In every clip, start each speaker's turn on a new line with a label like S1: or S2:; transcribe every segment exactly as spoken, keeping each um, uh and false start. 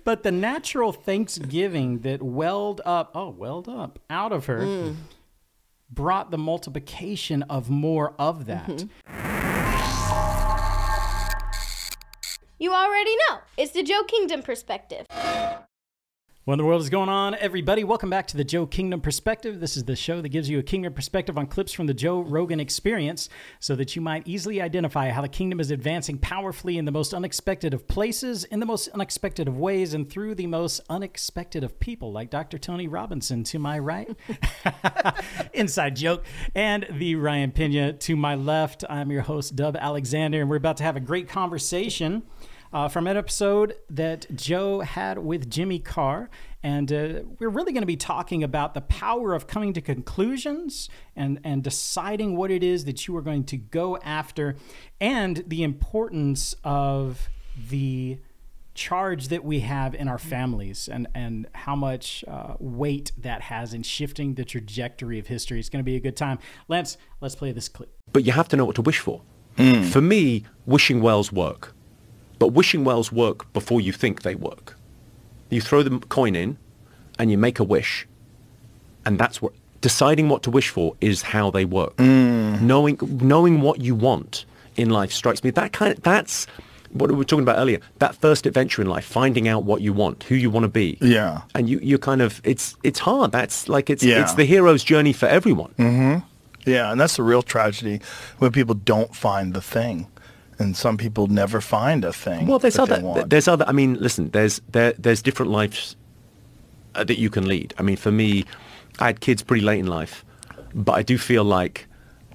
S1: But the natural thanksgiving that welled up, oh, welled up out of her mm. brought the multiplication of more of that.
S2: Mm-hmm. You already know. It's the Joe Kingdom Perspective.
S1: What in the world is going on, everybody? Welcome back to the Joe Kingdom Perspective. This is the show that gives you a kingdom perspective on clips from the Joe Rogan Experience so that you might easily identify how the kingdom is advancing powerfully in the most unexpected of places, in the most unexpected of ways, and through the most unexpected of people, like Doctor Tony Robinson to my right. Inside joke. And the Ryan Pena to my left. I'm your host, Dub Alexander, and we're about to have a great conversation Uh, from an episode that Joe had with Jimmy Carr. And uh, we're really going to be talking about the power of coming to conclusions and, and deciding what it is that you are going to go after, and the importance of the charge that we have in our families and, and how much uh, weight that has in shifting the trajectory of history. It's going to be a good time. Lance, let's play this clip.
S3: But you have to know what to wish for. Mm. For me, wishing wells work. But wishing wells work before you think they work. You throw the coin in and you make a wish. And that's what deciding what to wish for is how they work. Mm. Knowing knowing what you want in life strikes me. That kind of, that's what we were talking about earlier. That first adventure in life, finding out what you want, who you want to be.
S4: Yeah.
S3: And you you kind of it's it's hard. That's like it's
S4: yeah.
S3: it's the hero's journey for everyone.
S4: Mm-hmm. Yeah, and that's the real tragedy when people don't find the thing. And some people never find a thing.
S3: Well, there's
S4: that
S3: other,
S4: they want.
S3: there's other. I mean, listen, there's there, there's different lives uh, that you can lead. I mean, for me, I had kids pretty late in life, but I do feel like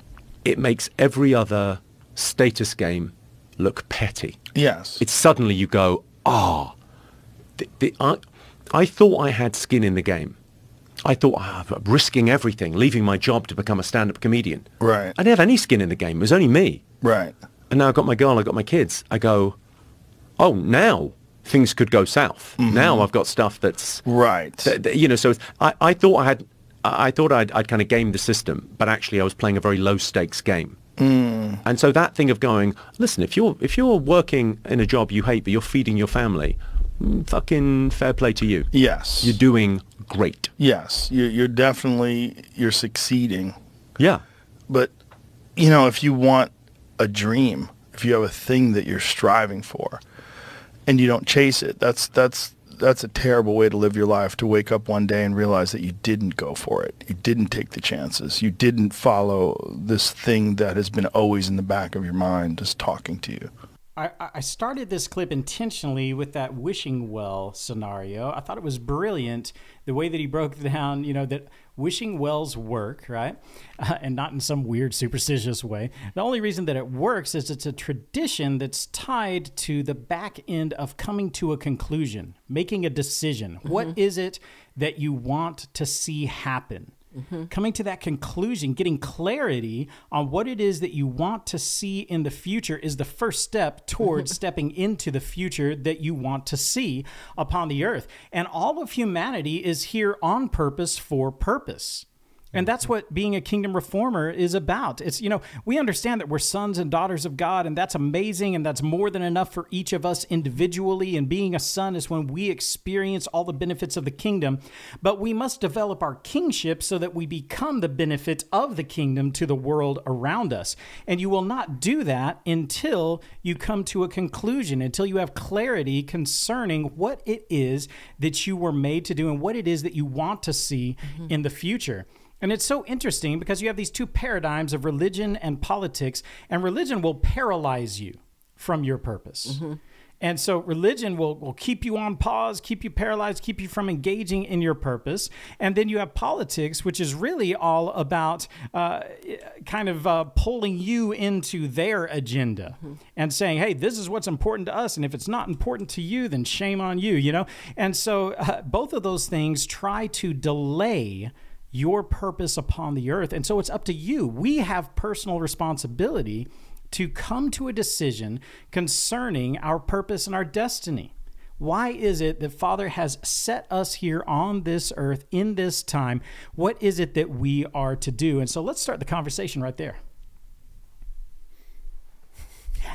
S3: it makes every other status game look petty.
S4: Yes,
S3: it's suddenly you go, ah, oh, the, the, I, I thought I had skin in the game. I thought, oh, I'm risking everything, leaving my job to become a stand-up comedian.
S4: Right.
S3: I didn't have any skin in the game. It was only me.
S4: Right.
S3: And now I've got my girl, I've got my kids. I go, oh, now things could go south. Mm-hmm. Now I've got stuff that's
S4: right.
S3: Th- th- you know, so I, I thought I had, I thought I'd, I'd kind of gamed the system, but actually I was playing a very low stakes game. Mm. And so that thing of going, listen, if you're if you're working in a job you hate, but you're feeding your family, fucking fair play to you.
S4: Yes,
S3: you're doing great.
S4: Yes, you're, you're definitely you're succeeding.
S3: Yeah,
S4: but you know, if you want a dream, if you have a thing that you're striving for and you don't chase it, that's that's that's a terrible way to live your life, to wake up one day and realize that you didn't go for it. You didn't take the chances. You didn't follow this thing that has been always in the back of your mind just talking to you.
S1: I, I started this clip intentionally with that wishing well scenario. I thought it was brilliant, the way that he broke down, you know, that wishing wells work, right? Uh, and not in some weird superstitious way. The only reason that it works is it's a tradition that's tied to the back end of coming to a conclusion, making a decision. Mm-hmm. What is it that you want to see happen? Mm-hmm. Coming to that conclusion, getting clarity on what it is that you want to see in the future is the first step towards stepping into the future that you want to see upon the earth. And all of humanity is here on purpose for purpose. And that's what being a kingdom reformer is about. It's, you know, we understand that we're sons and daughters of God, and that's amazing, and that's more than enough for each of us individually. And being a son is when we experience all the benefits of the kingdom. But we must develop our kingship so that we become the benefit of the kingdom to the world around us. And you will not do that until you come to a conclusion, until you have clarity concerning what it is that you were made to do and what it is that you want to see mm-hmm. in the future. And it's so interesting because you have these two paradigms of religion and politics, and religion will paralyze you from your purpose. Mm-hmm. And so religion will, will keep you on pause, keep you paralyzed, keep you from engaging in your purpose. And then you have politics, which is really all about uh, kind of uh, pulling you into their agenda mm-hmm. and saying, hey, this is what's important to us. And if it's not important to you, then shame on you, you know? And so uh, both of those things try to delay your purpose upon the earth. And so it's up to you. We have personal responsibility to come to a decision concerning our purpose and our destiny. Why is it that Father has set us here on this earth in this time? What is it that we are to do? And so let's start the conversation right there.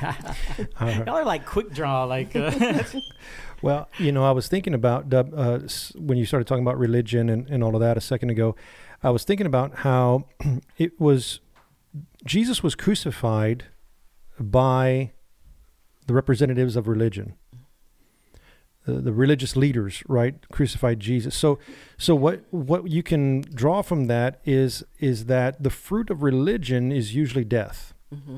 S1: Y'all are like quick draw, like. Uh,
S5: Well, you know, I was thinking about, Dub, uh, s- when you started talking about religion and, and all of that a second ago, I was thinking about how it was, Jesus was crucified by the representatives of religion. The, the religious leaders, right, crucified Jesus. So, so what what you can draw from that is is that the fruit of religion is usually death,
S6: Mm-hmm.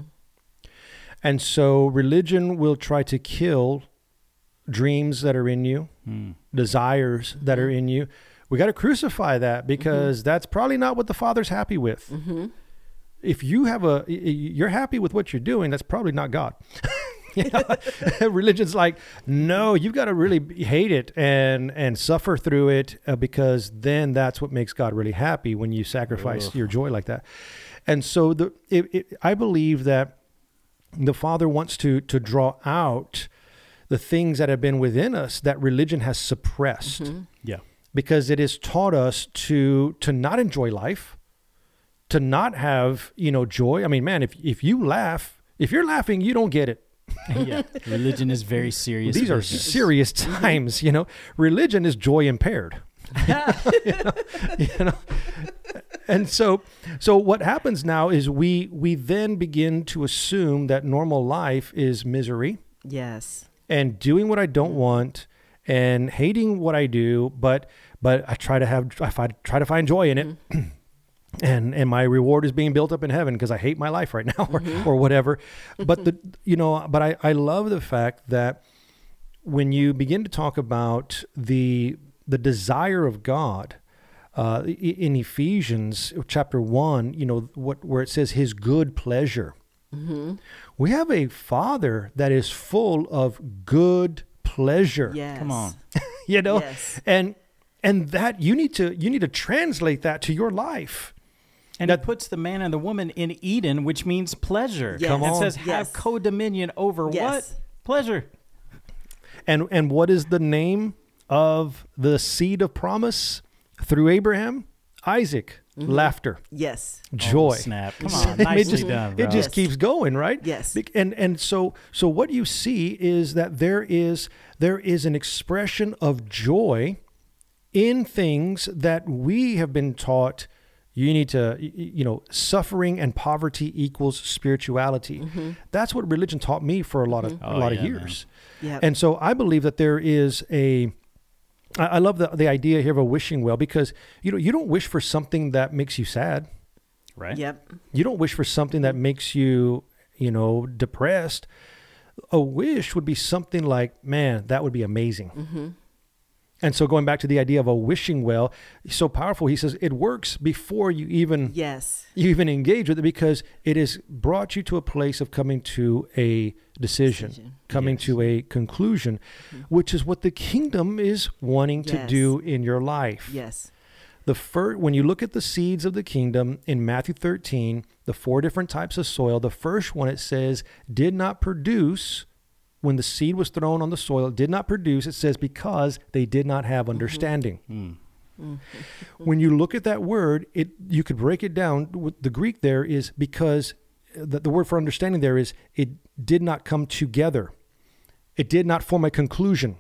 S5: and so religion will try to kill dreams that are in you,
S1: hmm.
S5: desires that are in you. We got to crucify that because that's probably not what the Father's happy with.
S6: Mm-hmm.
S5: If you have a, y- y- you're happy with what you're doing, that's probably not God. You know? Religion's like, no, you've got to really b- hate it and and suffer through it uh, because then that's what makes God really happy when you sacrifice
S1: Ugh.
S5: your joy like that. And so the it, it, I believe that the Father wants to to draw out the things that have been within us that religion has suppressed
S6: Mm-hmm.
S1: Yeah.
S5: because it has taught us to to not enjoy life, to not have, you know, joy. I mean, man, if if you laugh, if you're laughing, you don't get it.
S1: Yeah. Religion is very serious.
S5: These are
S1: business.
S5: serious times, you know. Religion is joy impaired. you know, you know? And so so what happens now is we we then begin to assume that normal life is misery
S6: Yes.
S5: and doing what I don't want and hating what I do, but but I try to have I fi- try to find joy in it. And and my reward is being built up in heaven because I hate my life right now or, or whatever. But the you know, but I, I love the fact that when you begin to talk about the the desire of God, uh, i- in Ephesians chapter one, you know, what where it says his good pleasure. We have a Father that is full of good pleasure.
S6: Yes.
S1: Come on.
S5: You know,
S6: Yes.
S5: and and that you need to you need to translate that to your life.
S1: And it puts the man and the woman in Eden, which means pleasure.
S6: Yes. Come
S1: and
S5: on.
S1: says have
S6: Yes.
S1: co-dominion over
S6: Yes.
S1: what? Pleasure.
S5: And and what is the name of the seed of promise through Abraham? Isaac. Laughter.
S6: Yes.
S5: Joy.
S1: Oh, snap. Come on.
S5: It
S1: Nicely
S5: just,
S1: done, bro.
S5: it just
S6: Yes.
S5: keeps going, right?
S6: Yes.
S5: Bec- And and so so what you see is that there is there is an expression of joy in things that we have been taught. You need to, y- y- you know, suffering and poverty equals spirituality. That's what religion taught me for a lot of
S1: Oh,
S5: a lot
S1: yeah,
S5: of
S1: man.
S5: years.
S6: Yep.
S5: And so I believe that there is a, I I love the, the idea here of a wishing well because, you know, you don't wish for something that makes you sad.
S1: Right?
S6: Yep.
S5: You don't wish for something that makes you, you know, depressed. A wish would be something like, man, that would be amazing. And so going back to the idea of a wishing well, so powerful. He says it works before you even
S6: Yes.
S5: you even engage with it because it has brought you to a place of coming to a decision,
S6: Decision.
S5: coming
S1: Yes.
S5: to a conclusion, which is what the kingdom is wanting to
S6: Yes.
S5: do in your life.
S6: Yes.
S5: The first, when you look at the seeds of the kingdom in Matthew thirteen, the four different types of soil, the first one it says did not produce when the seed was thrown on the soil, it did not produce. It says because they did not have understanding.
S1: Mm.
S5: When you look at that word, it you could break it down. With the Greek there is because the, the word for understanding there is it did not come together. It did not form a conclusion.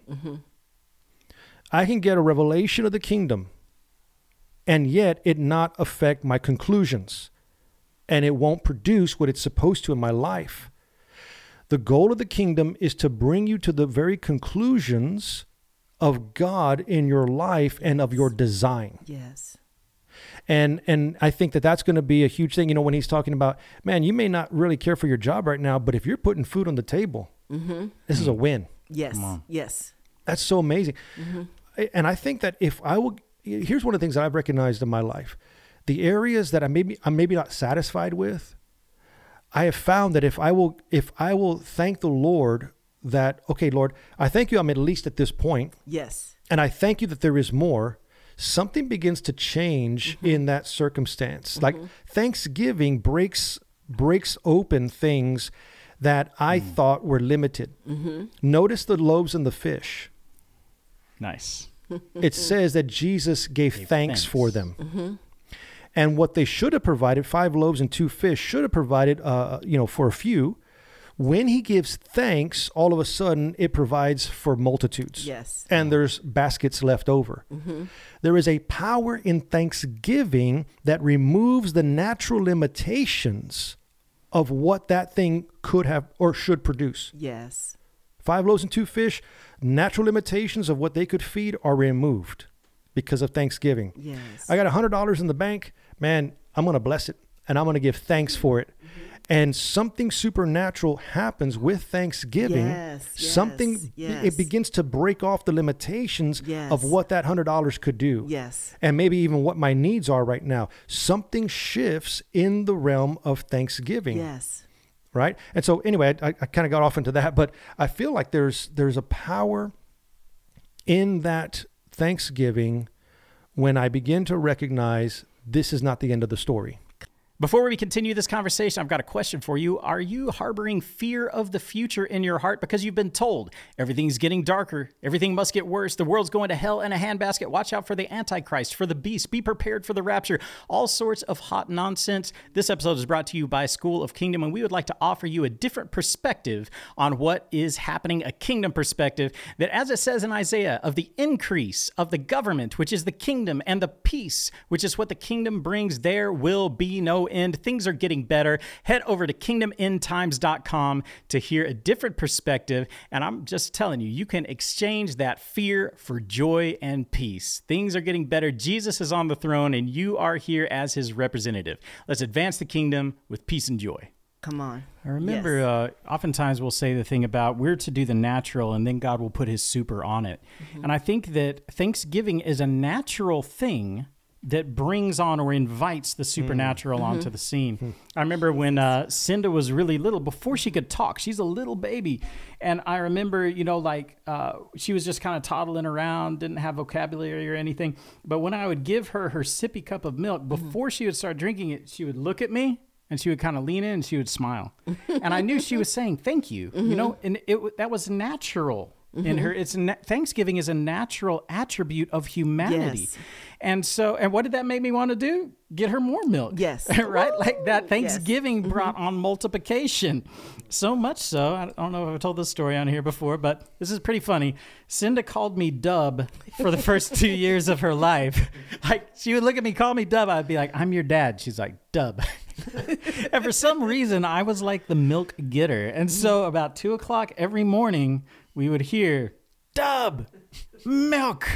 S5: I can get a revelation of the kingdom and yet it not affect my conclusions. And it won't produce what it's supposed to in my life. The goal of the kingdom is to bring you to the very conclusions of God in your life and of your design.
S6: Yes.
S5: And and I think that that's going to be a huge thing. You know, when he's talking about, man, you may not really care for your job right now, but if you're putting food on the table, this is a win.
S6: Yes.
S1: on.
S6: Yes.
S5: That's so amazing. I- And I think that if I will, here's one of the things that I've recognized in my life. The areas that I maybe I'm maybe not satisfied with, I have found that if I will if I will thank the Lord that, okay, Lord, I thank you I'm at least at this point,
S6: Yes.
S5: and I thank you that there is more, something begins to change in that circumstance. Like Thanksgiving breaks breaks open things that I thought were limited. Notice the loaves and the fish.
S1: Nice.
S5: It says that Jesus gave,
S1: Gave
S5: thanks,
S1: thanks.
S5: for them. And what they should have provided, five loaves and two fish, should have provided, uh, you know, for a few, When he gives thanks, all of a sudden it provides for multitudes.
S6: Yes.
S5: And there's baskets left over.
S6: Mm-hmm.
S5: There is a power in thanksgiving that removes the natural limitations of what that thing could have or should produce.
S6: Yes.
S5: Five loaves and two fish, natural limitations of what they could feed are removed because of Thanksgiving.
S6: Yes.
S5: I got one hundred dollars in the bank. Man, I'm going to bless it, and I'm going to give thanks for it. Mm-hmm. And something supernatural happens with Thanksgiving.
S6: Yes, yes,
S5: something,
S6: yes.
S5: it begins to break off the limitations
S6: yes.
S5: of what that one hundred dollars could do.
S6: Yes.
S5: And maybe even what my needs are right now. Something shifts in the realm of Thanksgiving.
S6: Yes.
S5: Right? And so anyway, I, I kind of got off into that, but I feel like there's there's a power in that Thanksgiving when I begin to recognize this is not the end of the story.
S1: Before we continue this conversation, I've got a question for you. Are you harboring fear of the future in your heart because you've been told everything's getting darker, everything must get worse, the world's going to hell in a handbasket, watch out for the Antichrist, for the beast, be prepared for the rapture, all sorts of hot nonsense? This episode is brought to you by School of Kingdom, and we would like to offer you a different perspective on what is happening, a kingdom perspective that, as it says in Isaiah, of the increase of the government, which is the kingdom, and the peace, which is what the kingdom brings, there will be no end. Things are getting better. Head over to kingdom end times dot com to hear a different perspective. And I'm just telling you, you can exchange that fear for joy and peace. Things are getting better. Jesus is on the throne, and you are here as his representative. Let's advance the kingdom with peace and joy.
S6: Come on.
S1: I remember
S6: Yes.
S1: uh, oftentimes we'll say the thing about we're to do the natural and then God will put his super on it. Mm-hmm. And I think that Thanksgiving is a natural thing that brings on or invites the supernatural mm-hmm. onto the scene. Mm-hmm. I remember when uh, Cinda was really little, before she could talk, she's a little baby. And I remember, you know, like uh, she was just kind of toddling around, didn't have vocabulary or anything. But when I would give her her sippy cup of milk, before mm-hmm. she would start drinking it, she would look at me and she would kind of lean in and she would smile. And I knew she was saying, thank you, mm-hmm. you know, and it that was natural. Mm-hmm. In her, it's na- Thanksgiving is a natural attribute of humanity,
S6: yes.
S1: and so and what did that make me want to do? Get her more milk,
S6: yes,
S1: right? Woo! Like that Thanksgiving
S6: yes.
S1: brought
S6: mm-hmm.
S1: on multiplication, so much so. I don't know if I've told this story on here before, but this is pretty funny. Cinda called me Dub for the first two years of her life. Like she would look at me, call me Dub. I'd be like, "I'm your dad." She's like, "Dub." And for some reason, I was like the milk getter, and so about two o'clock every morning, we would hear, Dub, milk.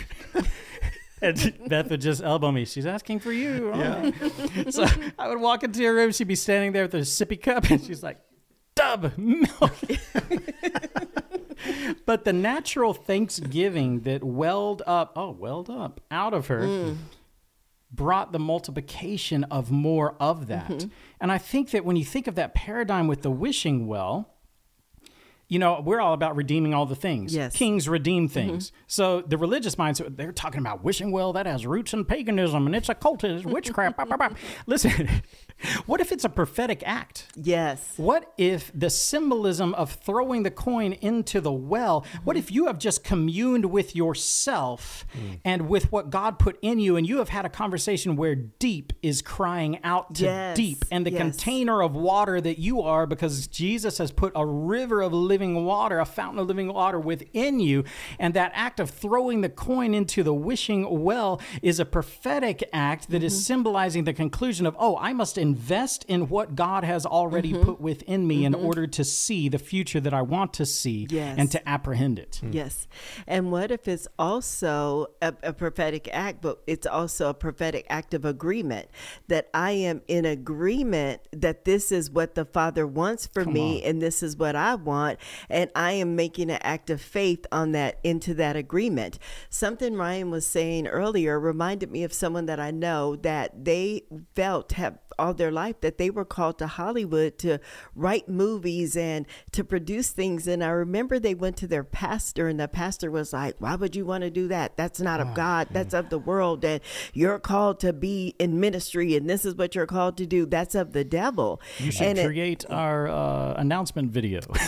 S1: And Beth would just elbow me. She's asking for you. Yeah. So I would walk into her room. She'd be standing there with a sippy cup. And she's like, Dub, milk. But the natural Thanksgiving that welled up, oh, welled up out of her mm. brought the multiplication of more of that. Mm-hmm. And I think that when you think of that paradigm with the wishing well, you know, we're all about redeeming all the things.
S6: Yes.
S1: Kings redeem things. Mm-hmm. So the religious mindset, they're talking about wishing well, that has roots in paganism and it's occult, it's witchcraft. bop, bop, bop. Listen, what if it's a prophetic act?
S6: Yes.
S1: What if the symbolism of throwing the coin into the well, mm-hmm. what if you have just communed with yourself mm. and with what God put in you, and you have had a conversation where deep is crying out to
S6: yes.
S1: deep, and the
S6: yes.
S1: container of water that you are, because Jesus has put a river of living water, a fountain of living water within you, and that act of throwing the coin into the wishing well is a prophetic act that mm-hmm. is symbolizing the conclusion of, oh, I must invest in what God has already mm-hmm. put within me mm-hmm. in order to see the future that I want to see
S6: yes.
S1: and to apprehend it.
S6: Mm. Yes. And what if it's also a, a prophetic act, but it's also a prophetic act of agreement, that I am in agreement that this is what the Father wants for Come me on. And this is what I want. And I am making an act of faith on that, into that agreement. Something Ryan was saying earlier reminded me of someone that I know that they felt have all their life that they were called to Hollywood to write movies and to produce things. And I remember they went to their pastor, and the pastor was like, why would you want to do that? That's not of God. That's of the world. And you're called to be in ministry, and this is what you're called to do. That's of the devil.
S1: You should
S6: and
S1: create it, our uh, announcement video.
S6: Right.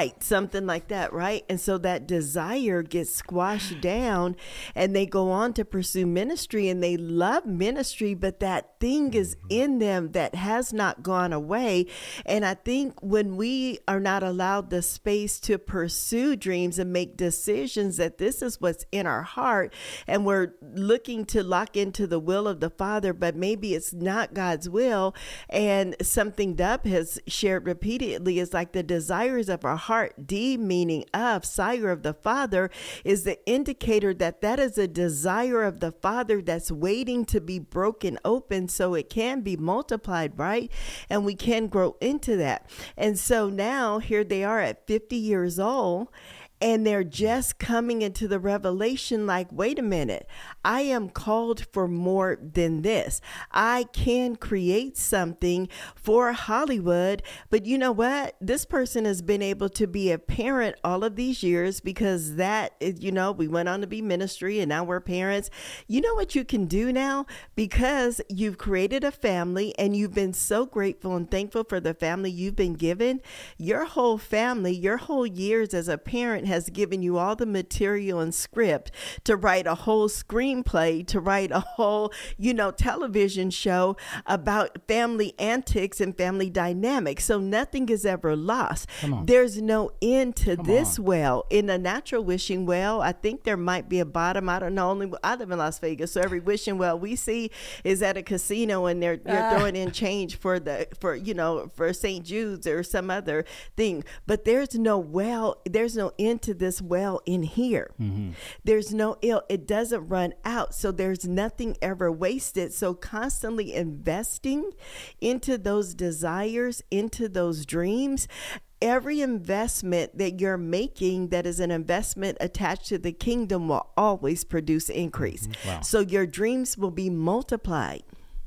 S6: Right, something like that, right? And so that desire gets squashed down, and they go on to pursue ministry, and they love ministry, but that thing is in them that has not gone away. And I think when we are not allowed the space to pursue dreams and make decisions that this is what's in our heart, and we're looking to lock into the will of the Father, but maybe it's not God's will. And something Dub has shared repeatedly is like the desires of our heart, D meaning of, sire of the Father, is the indicator that that is a desire of the Father that's waiting to be broken open so it can be multiplied, right? And we can grow into that. And so now here they are at fifty years old, and they're just coming into the revelation like, wait a minute, I am called for more than this. I can create something for Hollywood, but you know what? This person has been able to be a parent all of these years because that, is, you know, we went on to be ministry and now we're parents. You know what you can do now? Because you've created a family and you've been so grateful and thankful for the family you've been given. Your whole family, your whole years as a parent has given you all the material and script to write a whole screenplay, to write a whole, you know, television show about family antics and family dynamics. So nothing is ever lost. There's no end to
S1: Come
S6: this
S1: on.
S6: well. In a natural wishing well, I think there might be a bottom. I don't know. Only I live in Las Vegas, so every wishing well we see is at a casino, and they're they're
S1: Ah.
S6: throwing in change for the for you know for Saint Jude's or some other thing. But there's no well. There's no end to this well in here.
S1: Mm-hmm.
S6: There's no ill. It doesn't run out. So there's nothing ever wasted. So constantly investing into those desires, into those dreams. Every investment that you're making that is an investment attached to the kingdom will always produce increase.
S1: Wow.
S6: So your dreams will be multiplied.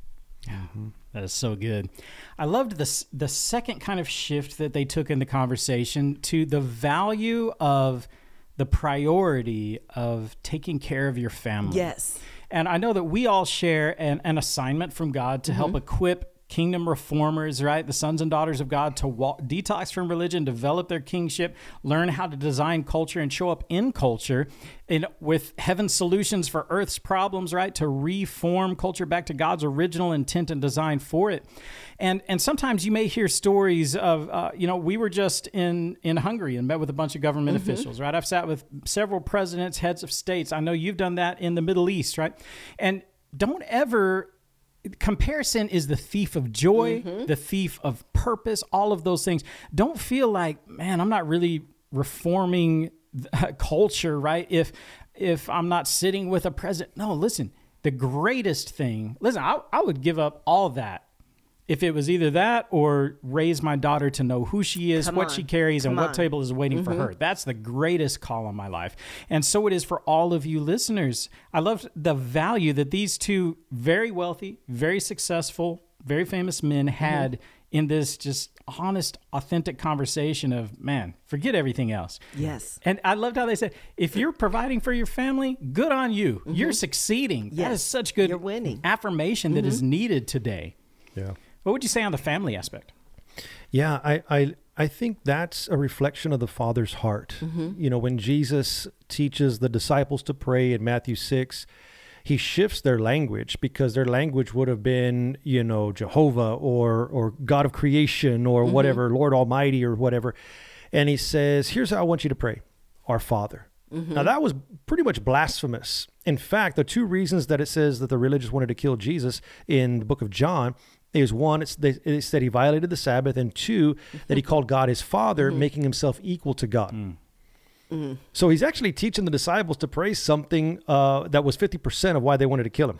S1: That is so good. I loved this the second kind of shift that they took in the conversation to the value of the priority of taking care of your family.
S6: Yes.
S1: And I know that we all share an, an assignment from God to help equip kingdom reformers, right? The sons and daughters of God to walk, detox from religion, develop their kingship, learn how to design culture and show up in culture in, with heaven's solutions for earth's problems, right? To reform culture back to God's original intent and design for it. And and sometimes you may hear stories of, uh, you know, we were just in, in Hungary and met with a bunch of government officials, right? I've sat with several presidents, heads of states. I know you've done that in the Middle East, right? And don't ever... Comparison is the thief of joy, mm-hmm. the thief of purpose, all of those things. Don't feel like, man, I'm not really reforming culture, right? If if I'm not sitting with a president. No, listen, the greatest thing, listen, I, I would give up all that if it was either that or raise my daughter to know who she is,
S6: Come
S1: what
S6: on.
S1: she carries,
S6: Come
S1: and what
S6: on.
S1: table is waiting for her. That's the greatest call on my life. And so it is for all of you listeners. I love the value that these two very wealthy, very successful, very famous men had in this just honest, authentic conversation of, man, forget everything else.
S6: Yes.
S1: And I loved how they said, if you're providing for your family, good on you. You're succeeding. That
S6: Yes.
S1: is such good
S6: You're winning.
S1: affirmation that is needed today.
S5: Yeah.
S1: What would you say on the family aspect?
S5: Yeah, I, I I think that's a reflection of the Father's heart. You know, when Jesus teaches the disciples to pray in Matthew six, he shifts their language because their language would have been, you know, Jehovah or or God of creation or whatever, Lord Almighty or whatever. And he says, here's how I want you to pray, our Father. Now, that was pretty much blasphemous. In fact, the two reasons that it says that the religious wanted to kill Jesus in the book of John is one, it's, they, it said he violated the Sabbath, and two, that he called God his Father, mm-hmm. making himself equal to God. Mm. Mm. So he's actually teaching the disciples to pray something uh, that was fifty percent of why they wanted to kill him.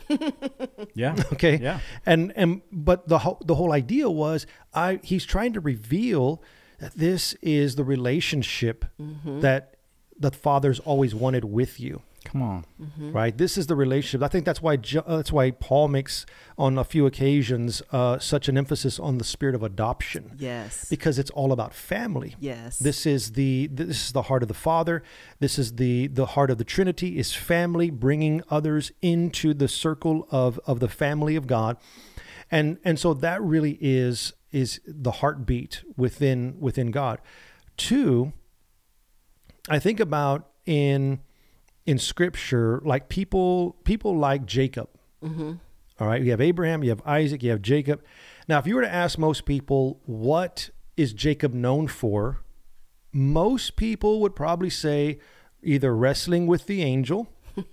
S1: Yeah.
S5: Okay.
S1: Yeah.
S5: And and but the whole the whole idea was, I he's trying to reveal that this is the relationship mm-hmm. that the Father's always wanted with you.
S1: Come on.
S5: Mm-hmm. Right. This is the relationship. I think that's why that's why Paul makes on a few occasions uh, such an emphasis on the spirit of adoption.
S6: Yes.
S5: Because it's all about family.
S6: Yes.
S5: This is the this is the heart of the Father. This is the the heart of the Trinity is family, bringing others into the circle of of the family of God. And and so that really is is the heartbeat within within God. Two, I think about in in Scripture, like people people like Jacob.
S6: Mm-hmm.
S5: All right, you have Abraham, you have Isaac, you have Jacob. Now, if you were to ask most people, what is Jacob known for? Most people would probably say either wrestling with the angel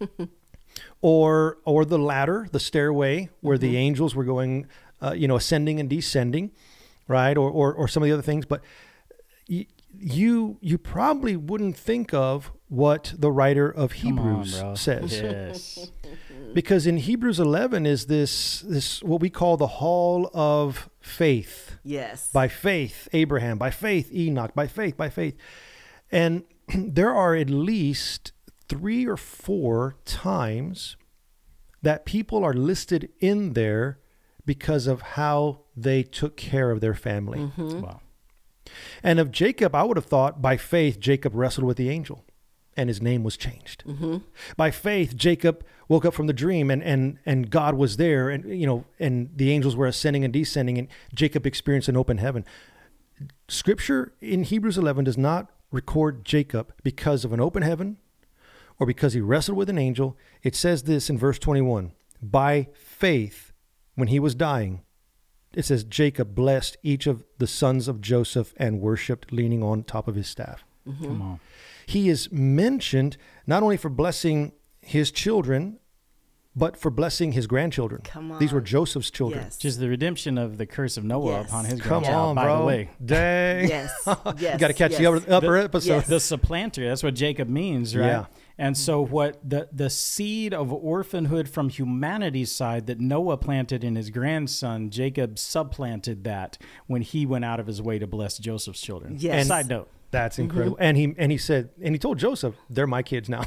S5: or or the ladder, the stairway where mm-hmm. the angels were going, uh, you know, ascending and descending, right? Or or, or some of the other things. But y- you you probably wouldn't think of what the writer of Hebrews
S1: Come on, bro.
S5: says.
S1: Yes.
S5: Because in Hebrews eleven is this this what we call the hall of faith.
S6: Yes.
S5: By faith, Abraham. By faith, Enoch. By faith, by faith. And there are at least three or four times that people are listed in there because of how they took care of their family.
S6: Mm-hmm.
S1: Wow.
S5: And of Jacob, I would have thought by faith, Jacob wrestled with the angel and his name was changed.
S6: Mm-hmm.
S5: By faith, Jacob woke up from the dream and, and, and God was there and, you know, and the angels were ascending and descending and Jacob experienced an open heaven. Scripture in Hebrews eleven does not record Jacob because of an open heaven or because he wrestled with an angel. It says this in verse twenty-one, by faith, when he was dying, it says Jacob blessed each of the sons of Joseph and worshiped leaning on top of his staff.
S6: Mm-hmm.
S1: Come on.
S5: He is mentioned not only for blessing his children, but for blessing his grandchildren.
S6: Come on.
S5: These were Joseph's children.
S6: Yes.
S1: Which is the redemption of the curse of Noah
S6: Yes.
S1: upon his
S5: Come
S1: grandchild,
S5: on,
S1: by
S5: bro.
S1: the way.
S5: Dang.
S6: Yes. Yes.
S5: You got to catch
S6: yes.
S5: the upper, upper
S1: The-
S5: episode.
S6: Yes.
S1: The supplanter, that's what Jacob means, right?
S5: Yeah.
S1: And so what the, the seed of orphanhood from humanity's side that Noah planted in his grandson, Jacob supplanted that when he went out of his way to bless Joseph's children.
S6: Yes.
S1: Side note.
S5: That's incredible. And he and he said, and he told Joseph, they're my kids now.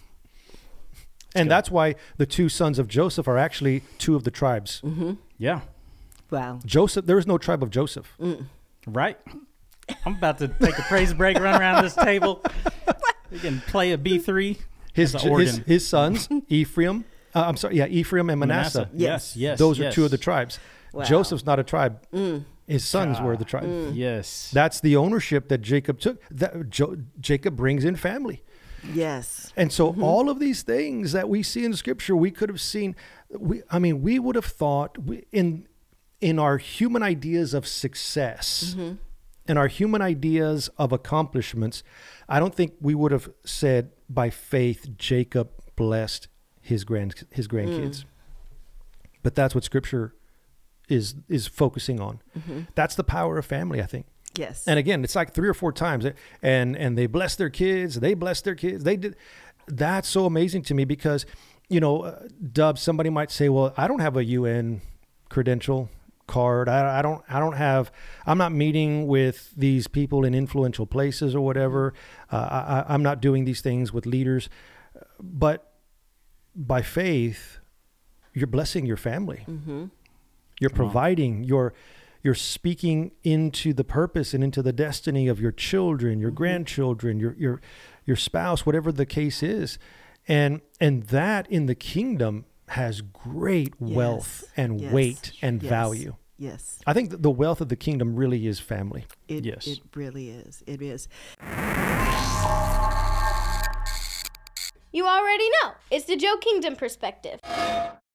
S5: And that's why the two sons of Joseph are actually two of the tribes.
S6: Mm-hmm.
S1: Yeah.
S6: Wow.
S5: Joseph, there is no tribe of Joseph.
S1: Right. I'm about to take a praise break, run around this table. You can play a B three.
S5: His
S1: As a
S5: his,
S1: organ.
S5: his sons, Ephraim, uh, I'm sorry, yeah, Ephraim and Manasseh.
S1: Yes, yes.
S5: Those
S1: yes.
S5: are two of the tribes.
S6: Wow.
S5: Joseph's not a tribe. His sons were the tribe.
S1: Yes.
S5: That's the ownership that Jacob took. That jo- Jacob brings in family.
S6: Yes.
S5: And so all of these things that we see in Scripture, we could have seen. We, I mean, we would have thought we, in in our human ideas of success and our human ideas of accomplishments, I don't think we would have said by faith Jacob blessed his grand his grandkids. But that's what Scripture is is focusing on. That's the power of family, I think.
S6: Yes.
S5: And again, it's like three or four times, and and they bless their kids. They bless their kids. They did. That's so amazing to me because, you know, uh, Dub. Somebody might say, "Well, I don't have a U N credential card. I, I don't. I don't have. I'm not meeting with these people in influential places or whatever. Uh, I, I'm not doing these things with leaders." But by faith, you're blessing your family.
S6: Mm-hmm.
S5: You're providing. You're You're speaking into the purpose and into the destiny of your children, your grandchildren, your your your spouse, whatever the case is. And and that in the kingdom has great wealth
S6: Yes.
S5: and
S6: Yes.
S5: weight and
S6: Yes.
S5: value.
S6: Yes.
S5: I think that the wealth of the kingdom really is family.
S6: It,
S1: Yes.
S6: it really is. It is.
S2: You already know. It's the Joe Kingdom perspective.